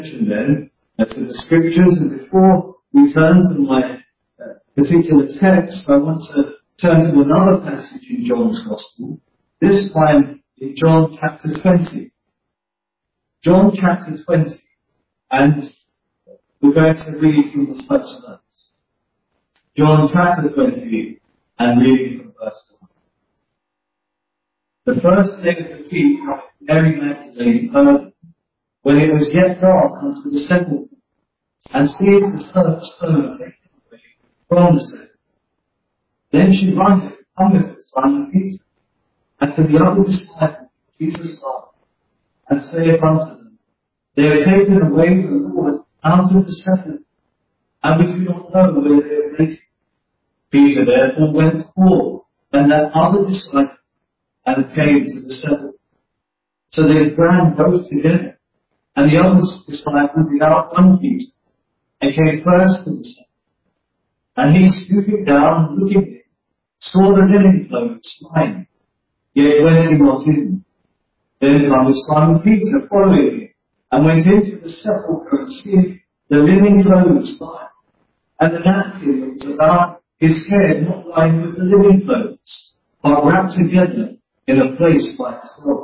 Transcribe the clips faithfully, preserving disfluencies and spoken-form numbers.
then uh, to the scriptures, and before we turn to my uh, particular text, I want to turn to another passage in John's Gospel, this time in John chapter twenty. John chapter twenty, and we're going to read from the first verse. John chapter twenty, and reading from verse one. The first day of the week, Mary Magdalene heard, when it was yet dark, unto the sepulchre, and seeth the stone taken away from the sepulchre. Then she runneth, cometh to Simon Peter, and to the other disciples Jesus loved, and saith unto them, They have taken away the Lord out of the sepulchre, and we do not know where they have laid him. Peter therefore went forth, and that other disciple, and came to the sepulchre. So they ran both together, and the other disciple did outrun Peter, and came first to the sepulchre. And he, stooping down and looking in, saw the linen clothes lying, yet went he not in. Then cometh Simon Peter following him, and went into the sepulchre, and seeing the linen clothes lying, and the napkin that was about his head not lying with the linen clothes, but wrapped together in a place by itself.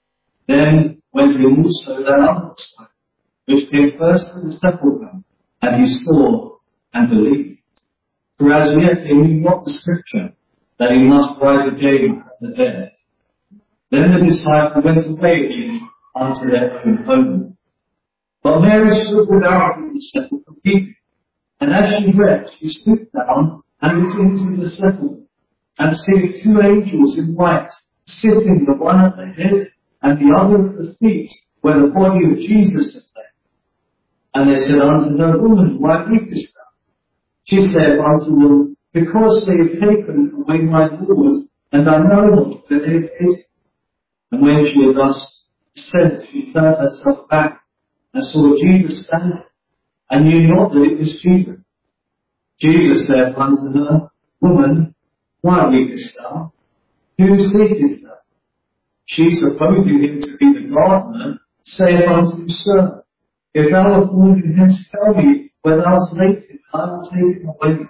Then went in also that other disciple, which came first to the sepulchre, and he saw and believed. For as yet he knew not the scripture, that he must rise again from the dead. Then the disciple went away again unto their own home. But Mary stood without in the sepulchre weeping, and as she wept, she stooped down and looked into the sepulchre, and seeing two angels in white, sitting the one at the head and the other at the feet, where the body of Jesus had lain. And they said unto her, Woman, why weepest thou? She said unto them, Because they have taken away my Lord, and I know not where they have hid him. And when she had thus said, she turned herself back, and saw Jesus standing, and knew not that it was Jesus. Jesus said unto her, Woman, why weepest thou? Whom seekest thou? She, supposing him to be the gardener, saith unto him, Sir, if thou art born hence, tell me where thou hast laid him, and I will take him away.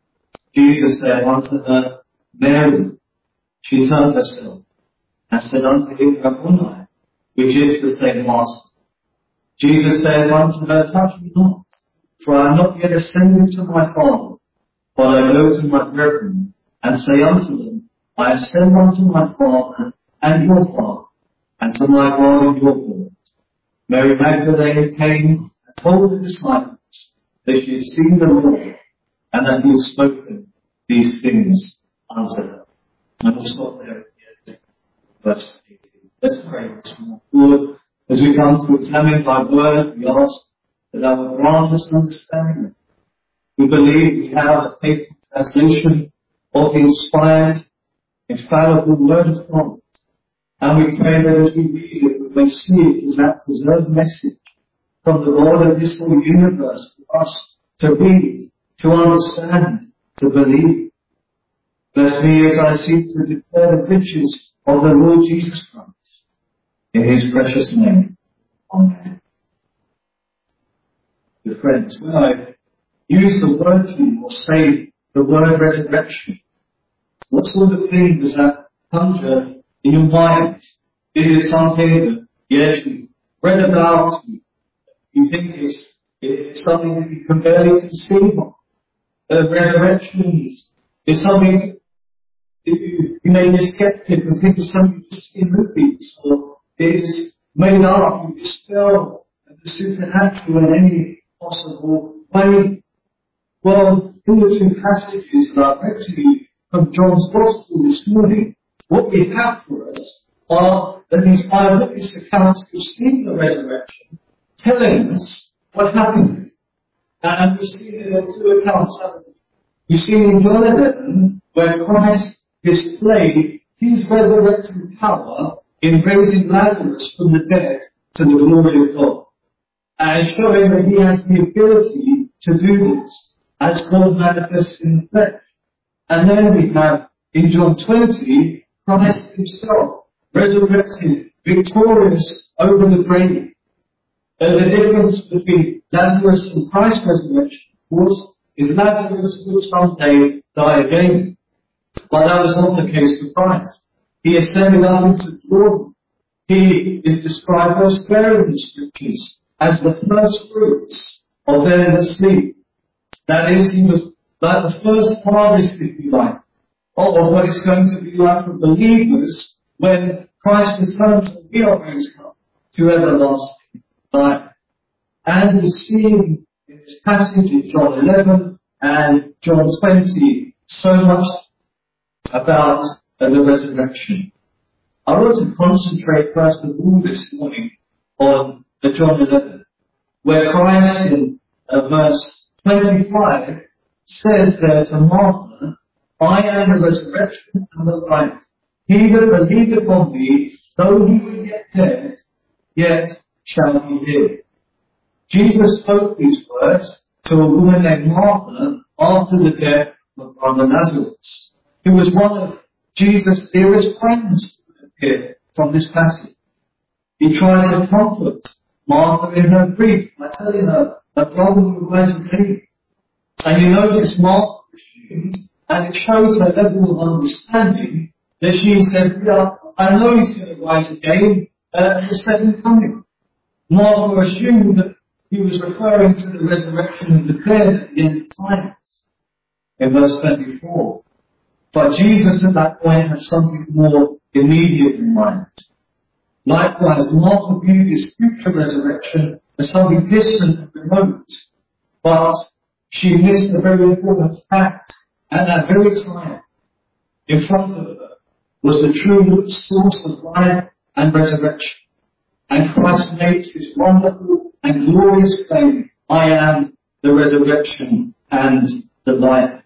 Jesus said unto her, Mary. She turned herself, and said unto him, Rabboni, which is the same Master. Jesus said unto her, Touch me not, for I am not yet ascended to my Father, but I go to my brethren, and say unto them, I ascend unto my Father and your Father, and to my God and your God. Mary Magdalene came and told the disciples that she had seen the Lord, and that he had spoken these things unto her. And we'll stop there at verse eighteen. Let's pray this morning. Lord, as we come to examine thy word, we ask that thou will grant us understanding. We believe we have a faithful translation of the inspired, infallible word of God. And we pray that as we read it, we may see it as that preserved message from the Lord of this whole universe for us to read, to understand, to believe. Bless me as I seek to declare the riches of the Lord Jesus Christ. In his precious name. Amen. Dear friends, when I use the word to you or say the word resurrection, what sort of thing does that conjure in your mind? Is it something that, yes, you read about, you think it's, it's something that you can barely conceive of? Uh, resurrection is, is something that you, you may be a skeptic and think it's something you just see in movies, or it is made up, you dispel the supernatural in any possible way. Well, in the two passages that I've read to you from John's Gospel this morning, what we have for us are these eyewitness accounts who've seen the resurrection, telling us what happened. And we've seen it in two accounts, haven't we? You've seen in John eleven, where Christ displayed his resurrecting power in raising Lazarus from the dead to the glory of God, and showing that he has the ability to do this as God manifests in the flesh. And then we have in John twenty, Christ himself resurrected, victorious over the grave. Uh, the difference between Lazarus and Christ's resurrection, of course, is Lazarus will someday die again. But that was not the case for Christ. He ascended up into glory. He is described elsewhere in the Scriptures as the first fruits of them that sleep. That is, he was like the first harvest, if you like, of what it's going to be like for believers when Christ returns and we are raised up to everlasting life. And we see in this passage in John eleven and John twenty so much about uh, the resurrection. I want to concentrate first of all this morning on uh, John eleven, where Christ in uh, verse twenty-five says there to Martha, I am the resurrection and the life. He that believeth on me, though he be yet dead, yet shall he live. Jesus spoke these words to a woman named Martha after the death of brother Lazarus, who was one of Jesus' dearest friends here from this passage. He tried to comfort Martha in her grief by telling her her brother would rise again. And you notice Martha assumed, and it shows her level of understanding, that she said, yeah, I know he's going to rise again uh, at the second coming. Martha assumed that he was referring to the resurrection of the dead at the end of times. In verse twenty-four. But Jesus at that point had something more immediate in mind. Likewise, Martha viewed his future resurrection as something distant and remote. But she missed a very important fact. At that very time, in front of her was the true source of life and resurrection. And Christ makes this wonderful and glorious claim, I am the resurrection and the life.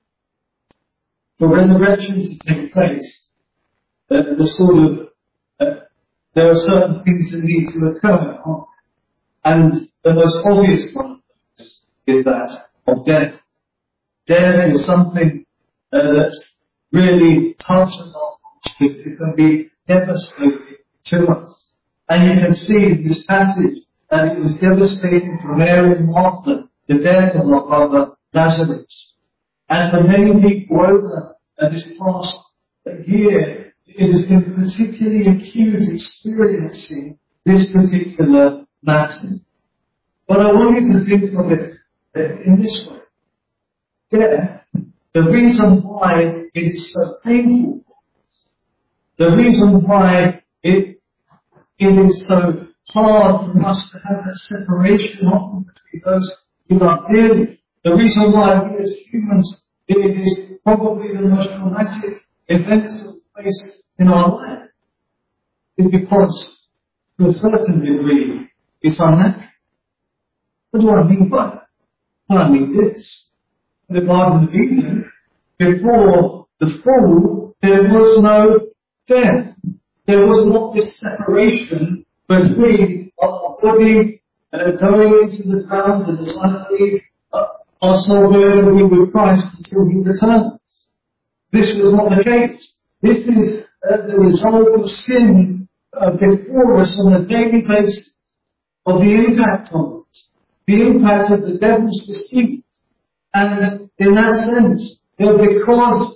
For resurrection to take place, the, the sort of, uh, there are certain things that need to occur, aren't there? And the most obvious one of those is that of death. Death is something uh, that's really touches our hearts. It can be devastating to us. And you can see in this passage that it was devastating for Mary and Martha, the death of our brother Lazarus. And for many people over uh, this past year, it has been particularly acute experiencing this particular matter. But I want you to think of it uh, in this way. Death, the reason why it is so painful, the reason why it it is so hard for us to have that separation often between those who love dearly, the reason why we as humans, it is probably the most traumatic event that takes place in our life, is because, to a certain degree, it's unnatural. What do I mean by that? Well, I mean this. In the Garden of Eden, before the fall, there was no death. There was not this separation between our body uh, going into the ground and suddenly uh, our soul goes away with Christ until He returns. This was not the case. This is uh, the result of sin uh, before us on a daily basis, of the impact on us, the impact of the devil's deceit. And in that sense, you know, because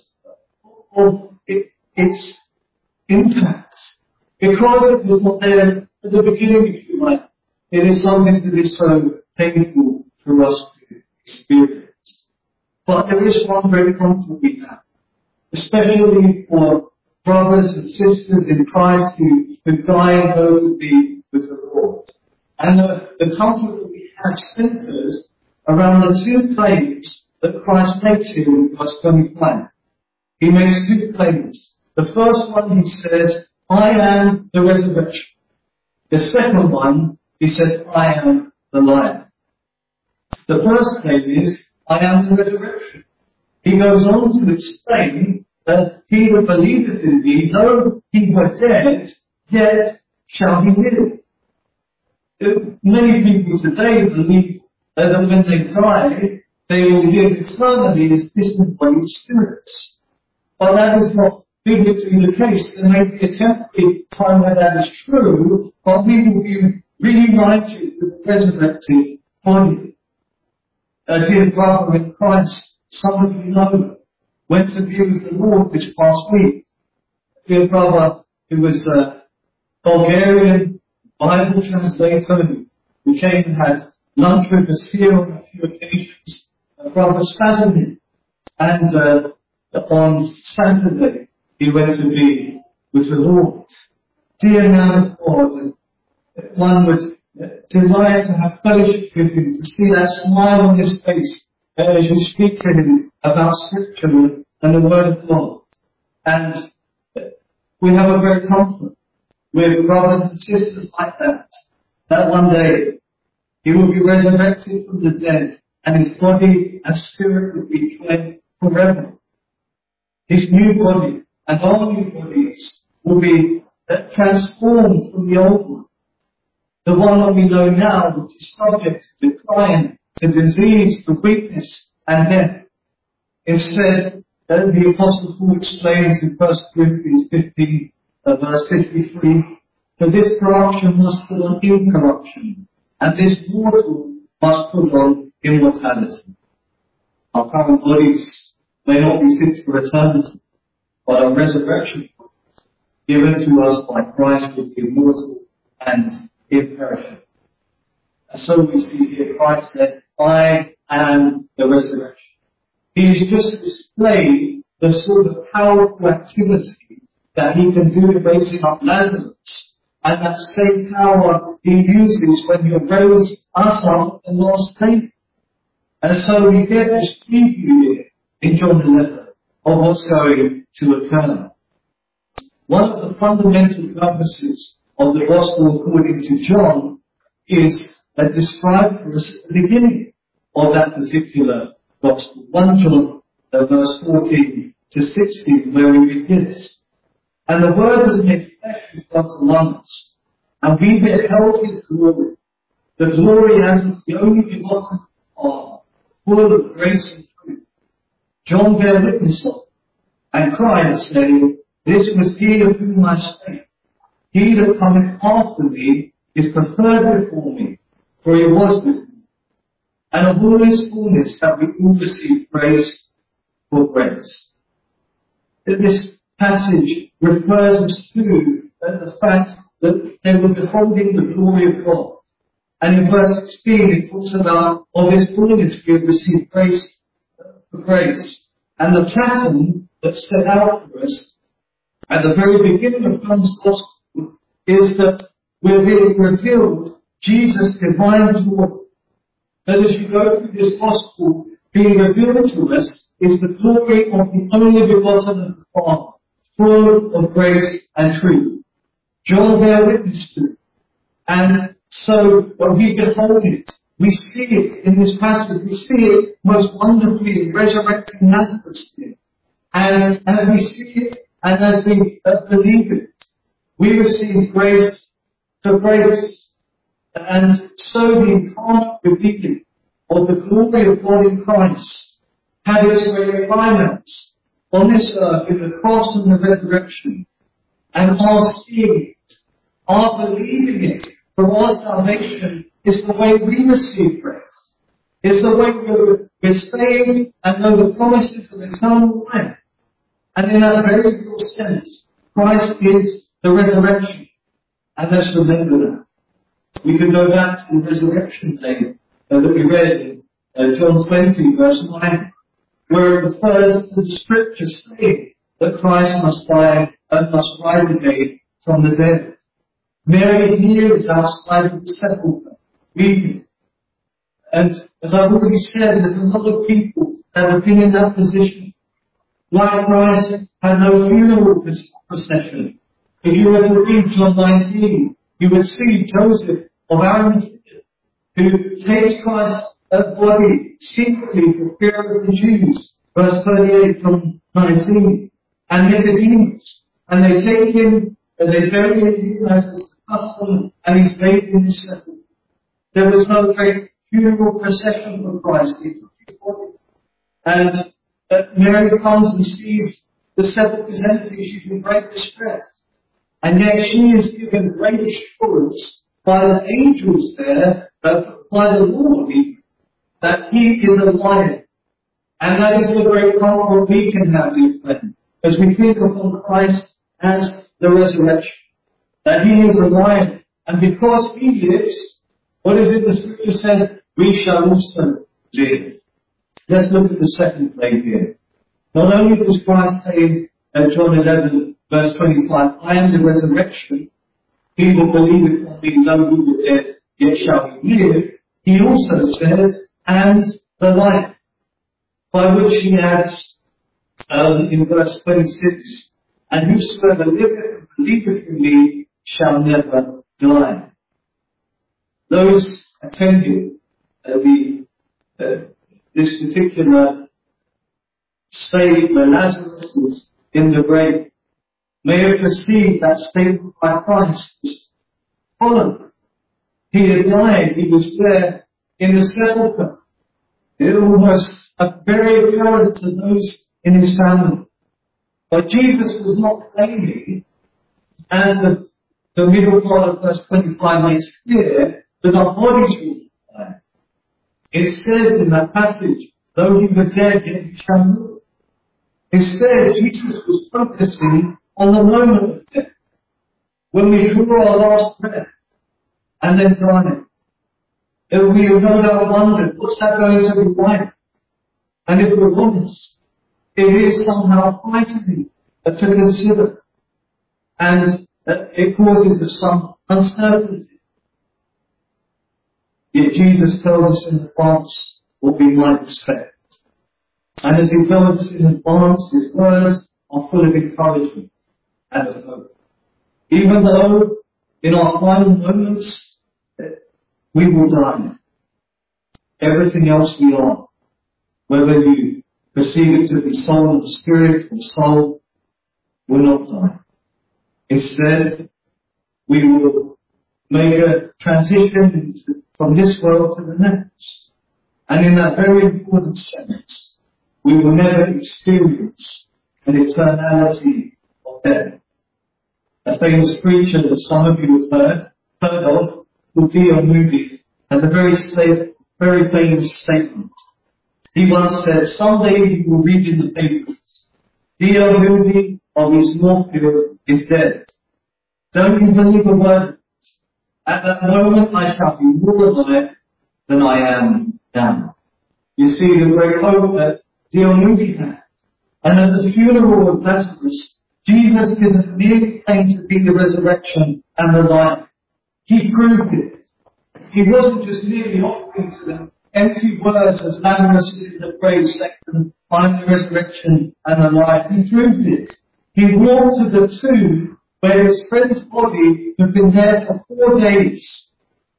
of it, its impacts, because it was not there at the beginning, if you like, it is something that is so painful for us to experience. But there is one very comfort we have, especially for brothers and sisters in Christ who, who die and go to be with the Lord. And the, the comfort that we have centers around the two claims that Christ makes here in verse twenty-five. He makes two claims. The first one, he says, I am the resurrection. The second one, he says, I am the life. The first claim is, I am the resurrection. He goes on to explain that he that believeth in me, though he were dead, yet shall he live. Many people today believe that when they die, they will live eternally as disembodied spirits. But that is not biblically the case. There may be a temporary time where that is true, but we will be reunited with the resurrected body. Uh, dear brother in Christ, some of you know, went to be with the Lord this past week. Dear brother who was a Bulgarian Bible translator who came and had lunch with us here on a few occasions, uh, Brother Spazimir. And uh, on Saturday, he went to be with the Lord. Dear man of God, and one would uh, delight to have fellowship with him, to see that smile on his face uh, as you speak to him about Scripture and the Word of God. And uh, we have a great comfort with brothers and sisters like that, that one day he will be resurrected from the dead and his body and spirit will be joined forever. His new body and our new bodies will be transformed from the old one. The one that we know now, which is subject to decline, to disease, to weakness and death. Instead, as the Apostle Paul explains in First Corinthians fifteen, uh, verse fifty-three, for this corruption must put on incorruption, and this mortal must put on immortality. Our current bodies may not be fit for eternity, but our resurrection bodies, given to us by Christ, will be immortal and imperishable. And so we see here Christ said, I am the resurrection. He has just displayed the sort of powerful activity that he can do in raising up Lazarus. And that same power he uses when he rose us up in the last day. And so we get this preview here in John eleven of what's going to occur. One of the fundamental purposes of the Gospel according to John is uh, described for us at the beginning of that particular Gospel. First John uh, verse fourteen to sixteen, where we read this. And the Word was made flesh and dwelt among us, and we beheld his glory, the glory as of the only begotten Father, full of grace and truth. John bare witness of it, and cried, saying, this was he of whom I spake. He that cometh after me is preferred before me, for he was with me. And of all his fullness have we all received grace for grace. This passage refers us to uh, the fact that they were beholding the glory of God. And in verse sixteen it talks about of his fullness we have received grace for grace. And the pattern that's set out for us at the very beginning of John's Gospel is that we're being revealed Jesus' divine glory. That as you go through this Gospel, being revealed to us is the glory of the only begotten of the Father, full of grace and truth. John bear witness to it. And so when we behold it, we see it in this passage, we see it most wonderfully in resurrecting Lazarus here. And, and we see it, and as we uh, believe it, we receive grace for grace. And so the incarnate revealing of the glory of God in Christ had its very climax on this earth in the cross and the resurrection. And our seeing it, our believing it for our salvation is the way we receive grace. It's the way we're, we're saved and know the promises of eternal life. And in that very real sense, Christ is the resurrection. And let's remember that. We can go back to the resurrection day uh, that we read in uh, John twenty, verse nine, where it refers to the scripture saying that Christ must die and must rise again from the dead. Mary here is outside of the sepulchre, weeping. And as I've already said, there's a lot of people that have been in that position. Like Christ had no funeral procession. If you were to read John nineteen, you would see Joseph of Arimathea, who takes Christ's body secretly for fear of the Jews. Verse thirty-eight from nineteen. And Nicodemus. And they take him, and they bury him as is the custom, and he's laid in his sepulchre. There was no great funeral procession for Christ. He took his body. And uh, Mary comes and sees the sepulchre is empty. She's in great distress. And yet she is given great assurance by the angels there, uh, by the Lord even, that he is a lion. And that is the great comfort we can have, dear friend, as we think upon Christ as the resurrection. That he is a lion. And because he lives, what is it the scripture says? We shall also live. Let's look at the second play here. Not only does Christ say in uh, John eleven, verse twenty-five, I am the resurrection. He that believeth on me, though he were dead, yet shall he live. He also says, and the life. By which he adds, um, in verse twenty-six, and whosoever liveth and believeth in me shall never die. Those attending uh, the, uh, this particular state where Lazarus is in the grave may have perceived that statement by Christ was followed. He had died, he was there in the sepulchre. It was uh, very apparent to those in his family. But Jesus was not claiming, as the, the middle part of verse twenty-five makes clear, that our bodies will die. It says in that passage, though he were dead, yet he shall live. Instead, Jesus was focusing on the moment of death, when we draw our last breath and then die. If we have no doubt wondered, what's that going to be like? And if we're honest, it is somehow frightening to consider. And it causes us some uncertainty. Yet Jesus tells us in advance what we might expect. And as he tells us in advance, his words are full of encouragement and of hope. Even though in our final moments we will die, everything else we are, whether you perceive it to be soul and spirit or soul, will not die. Instead, we will make a transition from this world to the next. And in that very important sense, we will never experience an eternality of death. A famous preacher that some of you have heard, heard of, called D L Moody, has a very, very famous statement. He once said, someday you will read in the papers, D L Moody of East Moorfield is dead. Don't you believe a word? At that moment I shall be more alive than I am now. You see the great hope that D L Moody had. And at the funeral of Lazarus, Jesus didn't merely claim to be the resurrection and the life. He proved it. He wasn't just merely offering to them empty words as Lazarus is in the grave section, I'm the resurrection and the life. He proved it. He walked to the tomb where his friend's body had been there for four days.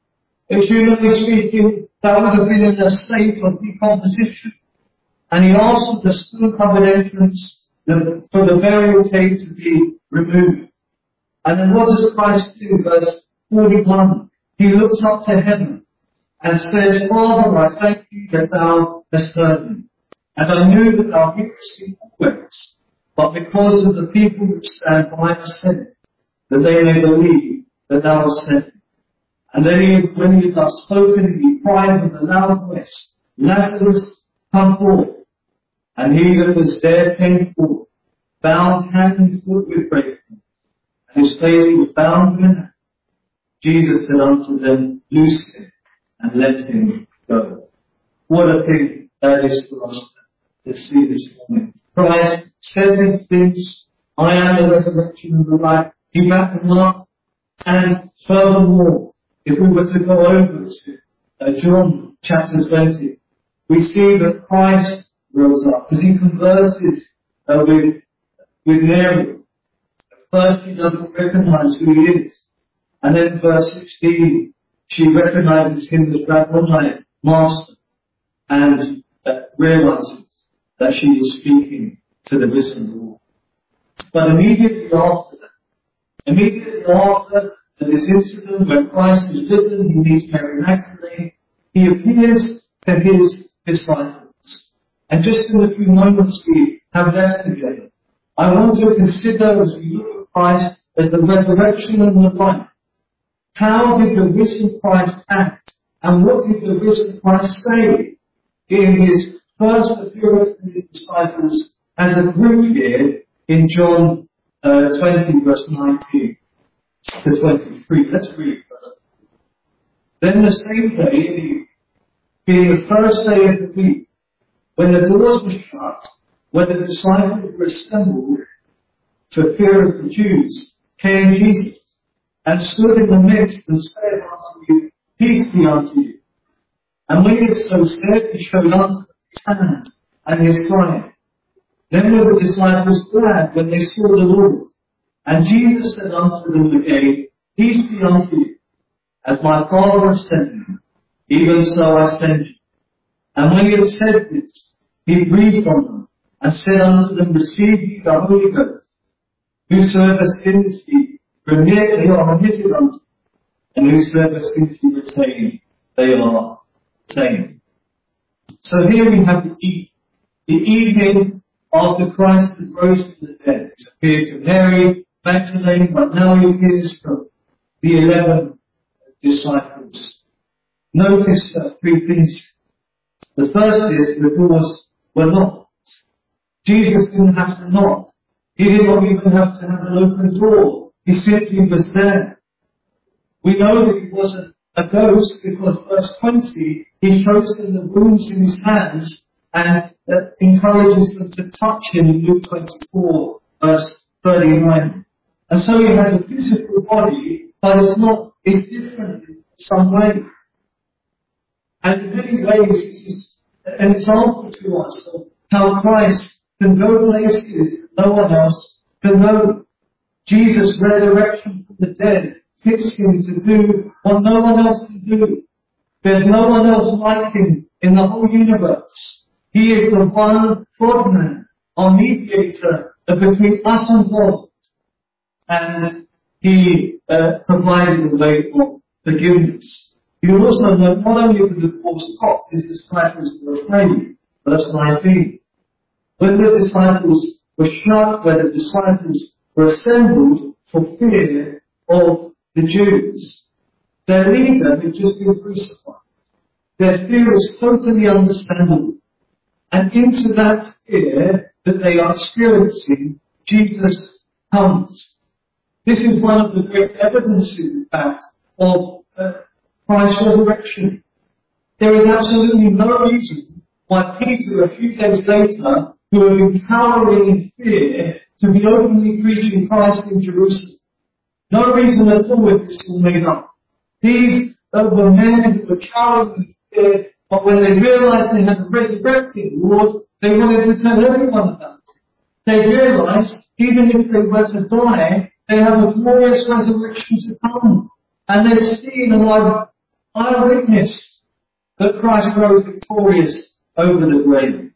If humanly speaking, that would have been in a state of decomposition. And he asked the stone-covered entrance for the burial cave to be removed. And then what does Christ do? Verse forty-one. He looks up to heaven and says, Father, I thank you that thou hast heard me. And I knew that thou hearest me always, but because of the people which stand by I said it, that they may believe that thou hast sent me. And then he, when he had thus spoken, he cried with a loud voice, Lazarus, come forth. And he that was dead came forth, bound hand and foot with great cords, and his face was bound with an hand. Jesus said unto them, loose him, and let him go. What a thing that is for us to see this morning. Christ said these things, I am the resurrection and the life. He backed them up. And furthermore, if we were to go over to uh, John chapter twenty, we see that Christ rose up as he converses uh, with, with Mary. At first he doesn't recognize who he is. And then verse sixteen, she recognizes him as Rabboni, Master, and uh, realizes that she is speaking to the risen Lord. But immediately after that, immediately after this incident where Christ is risen, he meets Mary Magdalene, he appears to his disciples. And just in the few moments we have left together, I want to consider as we look at Christ as the resurrection and the life. How did the risen Christ act? And what did the risen Christ say in his first appearance to his disciples as a group here in John uh, twenty, verse nineteen to twenty-three? Let's read first. Then the same day, being the first day of the week, when the doors were shut, when the disciples were assembled for fear of the Jews, came Jesus and stood in the midst and said unto you, Peace be unto you. And when he had so said, he showed unto them his hand and his side. Then were the disciples glad when they saw the Lord. And Jesus said unto them again, Peace be unto you. As my Father has sent me, even so I send you. And when he had said this, he breathed on them and said unto them, Receive ye the Holy Ghost. Whosoever sins ye, remit they are remitted unto you. And whosoever sins ye retain, they are retained. So here we have the evening. The evening after Christ had rose from the dead. He appeared to Mary Magdalene, but now he appears to the eleven disciples. Notice uh, three things. The first is the doors were locked. Jesus didn't have to knock. He did not even have to have an open door. He simply was there. We know that he wasn't a ghost because verse twenty, he shows them the wounds in his hands and uh, encourages them to touch him in Luke twenty-four, verse thirty-nine. And so he has a physical body, but it's not, it's different in some way. And in many ways, this is an example to us of how Christ can go places no one else can go. Jesus' resurrection from the dead fits him to do what no one else can do. There's no one else like him in the whole universe. He is the one God-man, our mediator between us and God. And he uh, provided the way of forgiveness. You also know not only that the doors stopped, his disciples were afraid. Verse nineteen. When the disciples were shut, when the disciples were assembled for fear of the Jews, their leader had just been crucified. Their fear is totally understandable. And into that fear that they are experiencing, Jesus comes. This is one of the great evidences, in fact, of uh, Christ's resurrection. There is absolutely no reason why Peter, a few days later, who had been cowering in fear, to be openly preaching Christ in Jerusalem. No reason at all if this was made up. These uh, were men who were cowering in fear, but when they realized they had a resurrected Lord, they wanted to tell everyone about it. They realized, even if they were to die, they have a glorious resurrection to come. And they've seen and I've eyewitness that Christ rose victorious over the grave.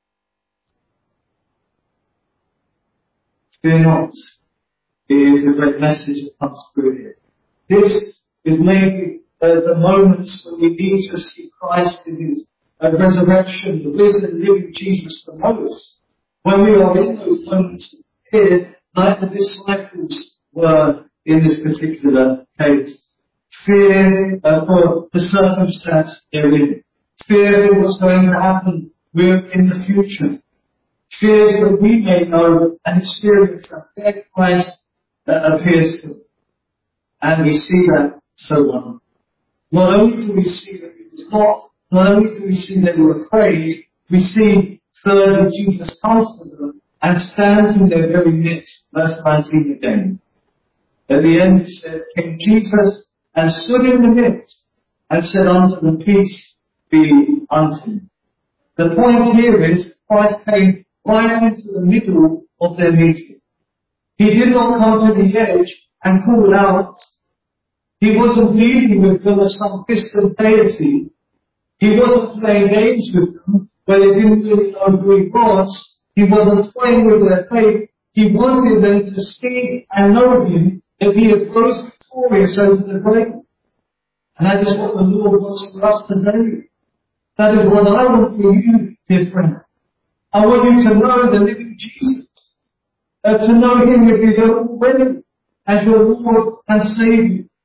Fear not, is the great message that comes through here. This is maybe uh, the moments when we need to see Christ in his uh, resurrection, the risen, living Jesus the most. When we are in those moments of fear, like the disciples were in this particular case. Fear uh, for the circumstance they're in. Fear for what's going to happen in the future. Fears that we may know and experience that their Christ uh, appears to. And we see that so well. Not only do we see that he was not, not only do we see that they were afraid, we see thirdly Jesus comes to them and stands in their very midst. Verse nineteen again. At the end it says, came Jesus and stood in the midst and said unto them, Peace be unto you. The point here is Christ came right into the middle of their meeting. He did not come to the edge and call out. He wasn't pleading with them as some distant deity. He wasn't playing games with them where they didn't really know who he was. He wasn't toying with their faith. He wanted them to see and know him, that he had rose victorious over the grave. And that is what the Lord wants for us today. That is what I want for you, dear friend. I want you to know the living Jesus. Uh, to know him if you don't already as your Lord and Savior.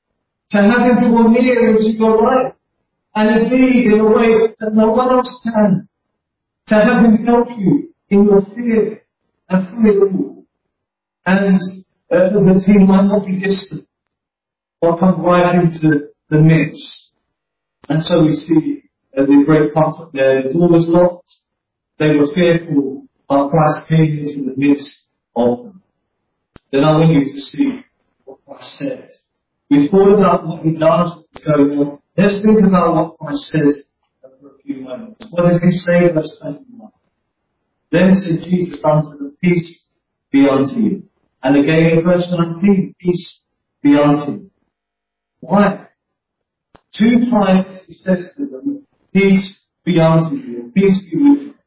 to have him draw near into your life, and indeed in a way that no one else can, to have him help you in your fear and through it all. And uh, the team might not be distant, or come right into the midst. And so we see uh, the great comfort there. The door was locked. They were fearful, but Christ came into the midst of them. Then I want you to see what Christ said. We've thought about what he does, what's going on. Let's think about what Christ says for a few moments. What does he say? Verse twenty-one. Then said Jesus unto them, peace be unto you. And again in verse nineteen, peace be unto you. Why? Two times he says to them, peace be unto you, peace be with you.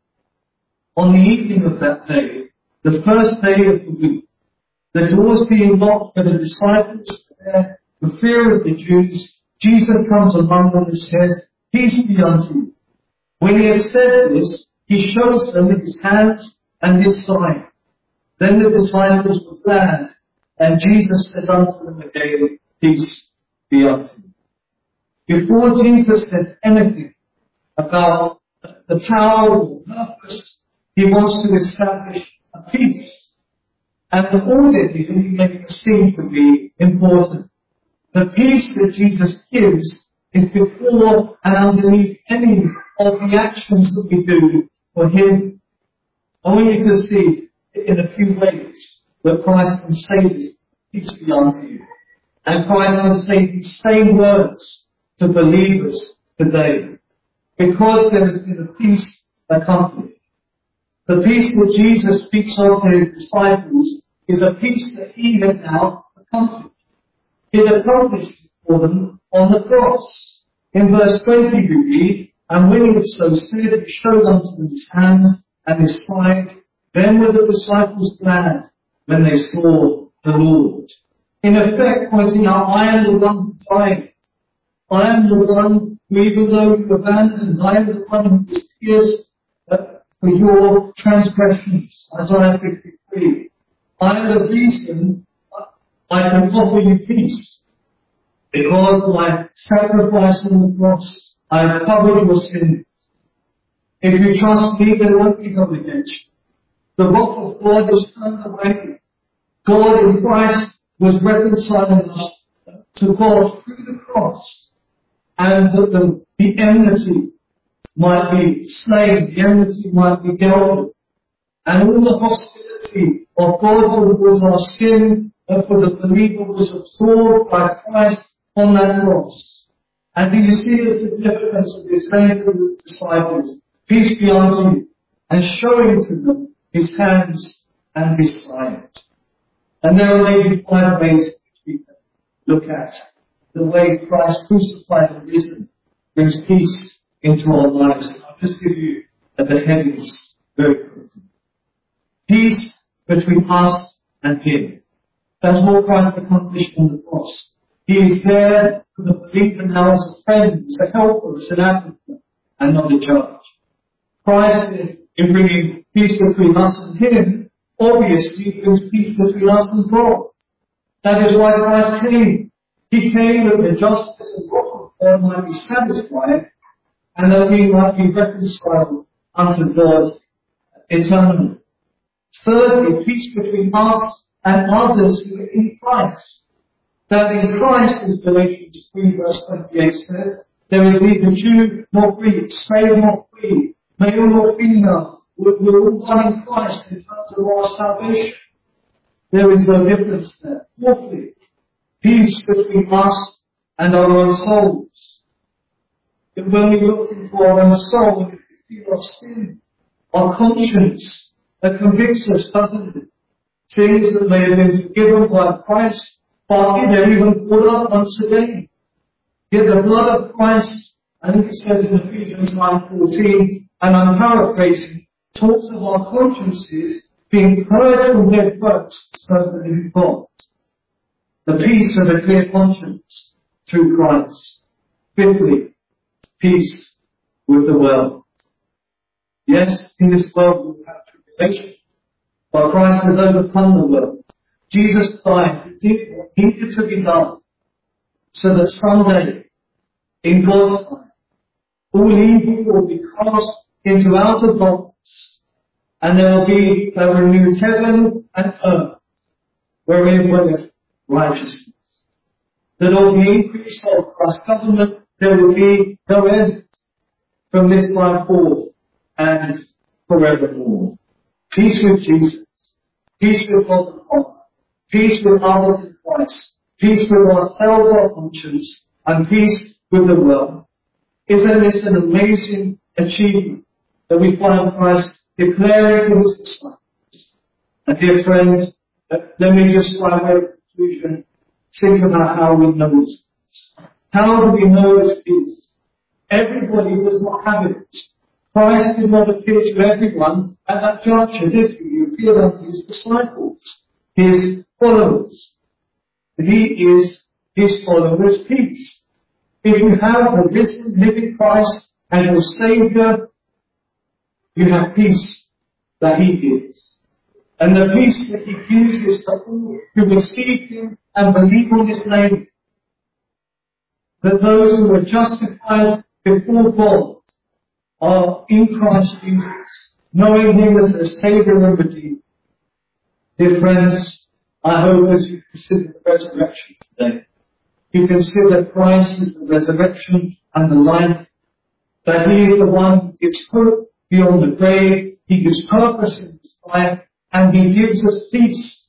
On the evening of that day, the first day of the week, the doors being locked for the disciples there, the fear of the Jews, Jesus comes among them and says, peace be unto you. When he had said this, he shows them his hands and his side. Then the disciples were glad, and Jesus said unto them again, peace be unto you. Before Jesus said anything about the power or purpose, he wants to establish a peace. And the order here he makes seem to be important. The peace that Jesus gives is before and underneath any of the actions that we do for him. I want you to see in a few ways that Christ can say this, peace be unto you. And Christ can say these same words to believers today. Because there has been a peace accomplished. The peace that Jesus speaks of to his disciples is a peace that he had now accomplished. He had accomplished it for them on the cross. In verse twenty we read, and when he had so said, he showed unto them his hands and his side. Then were the disciples glad when they saw the Lord. In effect, pointing out, I am the one who died. I am the one who, even though you abandoned, I am the one who was pierced uh, for your transgressions. Isaiah fifty-three. I am the reason I can offer you peace. Because by sacrifice on the cross, I have covered your sins. If you trust me, there won't be no redemption. The wrath of God is turned away. God in Christ was reconciling us to God through the cross. And that the, the enmity might be slain, the enmity might be dealt with. And all the hostility of God towards our sin and for the believer was absorbed by Christ on that cross. And do you see the significance of this saying to the disciples, peace be unto you, and showing to them his hands and his side. And there are maybe five ways which we can look at the way Christ crucified and risen brings peace into our lives. And I'll just give you the headings very quickly. Peace between us and him. That's what Christ accomplished on the cross. He is there for the believer now as a friend, as a helper, as an advocate, and not a judge. Christ, in bringing peace between us and him, obviously brings peace between us and God. That is why Christ came. He came that the justice and wrath of God might be satisfied, and that we might be reconciled unto God eternally. Thirdly, peace between us and others who are in Christ. That in Christ, as Galatians three verse twenty-eight says, there is neither Jew nor Greek, slave nor free, male nor female. We're all one in Christ in terms of our salvation. There is no difference there. Fourthly, peace between us and our own souls. That when we look into our own soul, we feel our sin, our conscience that convicts us, doesn't it? Things that may have been forgiven by Christ, but they're even put up once again. Yet the blood of Christ, I think it said in Ephesians nine fourteen, and I'm paraphrasing, talks of our consciences being purged from their works so that in God. The peace of a clear conscience through Christ. Fifthly, peace with the world. Yes, in this world we have tribulation, but Christ has overcome the world. Jesus died, he did what needed to be done, so that someday, in God's time, all evil will be cast into outer darkness, and there will be a renewed heaven and earth, wherein dwelleth righteousness. That all the increase of Christ's government, there will be no end from this time forth and forevermore. Peace with Jesus, peace with God the Father, peace with others in Christ, peace with ourselves, our conscience, and peace with the world. Isn't this an amazing achievement that we find Christ declaring to his disciples? And dear friends, let me just by way of conclusion think about how we know this peace. How do we know this peace? Everybody does not have it. Christ did not appear to everyone at that juncture, did he? He appeared unto his disciples, his followers. He is his followers' peace. If you have the risen, living Christ as your Saviour, you have peace that he gives. And the peace that he gives is to all who receive him and believe on his name. That those who are justified before God are in Christ Jesus, knowing him as their Saviour and Redeemer. Dear friends, I hope as you consider the resurrection today, you consider Christ as the resurrection and the life, that he is the one who gives hope beyond the grave, he gives purpose in his life, and he gives us peace.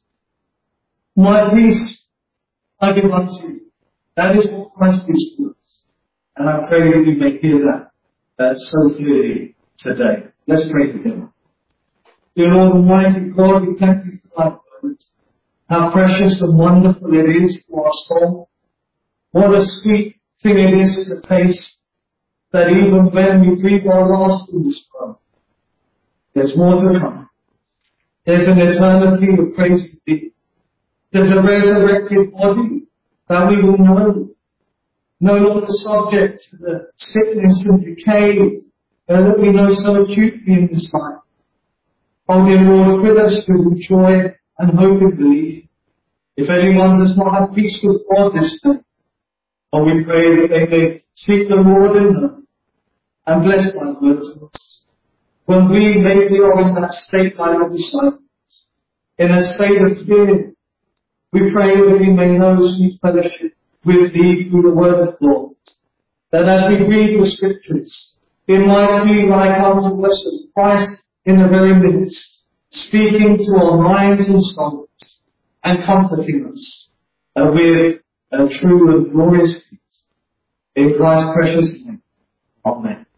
My peace I give unto you. That is what Christ gives to us. And I pray that you may hear that uh, so clearly today. Let's pray together. Dear Lord Almighty God, we thank you for thy word. How precious and wonderful it is for our soul. What a sweet thing it is to taste that even when we breathe our last in this world, there's more to come. There's an eternity of praising thee. There's a resurrected body that we will know, no longer subject to the sickness and decay uh, that we know so acutely in this life. Oh dear Lord, fill us with joy and hope and belief. If anyone does not have peace with God this day, oh, we pray that they may seek the Lord in them and bless thy word to us. When we maybe are in that state like our disciples, in a state of fear, we pray that we may know sweet fellowship with thee through the word of God. That as we read the scriptures, it might be like unto us of Christ in the very midst, speaking to our minds and souls and comforting us uh, with a true and glorious peace. In Christ's precious name. Amen.